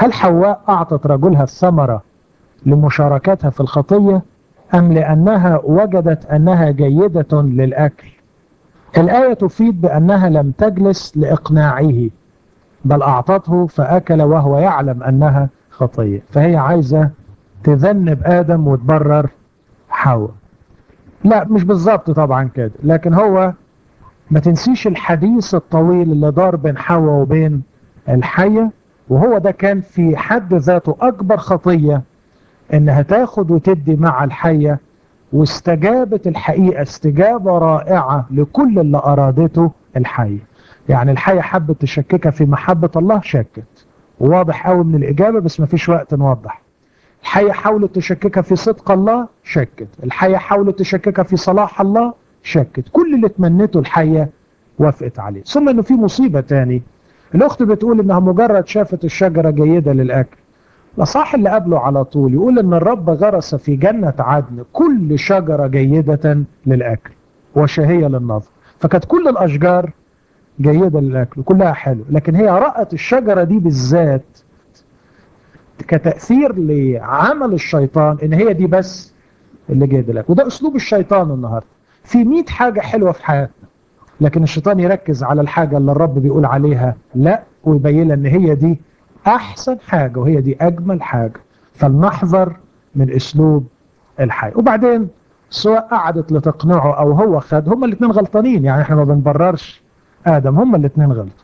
هل حواء أعطت رجلها الثمرة لمشاركتها في الخطية أم لأنها وجدت أنها جيدة للأكل؟ الآية تفيد بأنها لم تجلس لإقناعه، بل أعطته فأكل وهو يعلم أنها خطية. فهي عايزة تذنب آدم وتبرر حواء. لا مش بالظبط طبعا كده، لكن هو ما تنسيش الحديث الطويل اللي دار بين حواء وبين الحية، وهو ده كان في حد ذاته أكبر خطية، إنها تاخد وتدي مع الحية. واستجابت الحقيقة استجابة رائعة لكل اللي أرادته الحية. يعني الحية حبت تشككها في محبة الله، شكت وواضح قوي من الإجابة، بس ما فيش وقت نوضح. الحية حاولت تشككها في صدق الله، شكت. الحية حاولت تشككها في صلاح الله، شكت. كل اللي تمنته الحية وافقت عليه. ثم انه في مصيبة تاني، الاخت بتقول انها مجرد شافت الشجرة جيدة للأكل. الأصحاح اللي قبله على طول يقول ان الرب غرس في جنة عدن كل شجرة جيدة للأكل وشهية للنظر. فكانت كل الأشجار جيدة للأكل وكلها حلو، لكن هي رأت الشجرة دي بالذات كتأثير لعمل الشيطان ان هي دي بس اللي جيدة لك. وده أسلوب الشيطان النهاردة. في 100 حاجة حلوة في حياتنا، لكن الشيطان يركز على الحاجة اللي الرب بيقول عليها لا، ويبين ان هي دي احسن حاجة وهي دي اجمل حاجة. فلنحذر من اسلوب الحي. وبعدين سواء قعدت لتقنعه او هو خد، هما الاثنين غلطانين. يعني احنا ما بنبررش ادم، هما الاثنين غلط.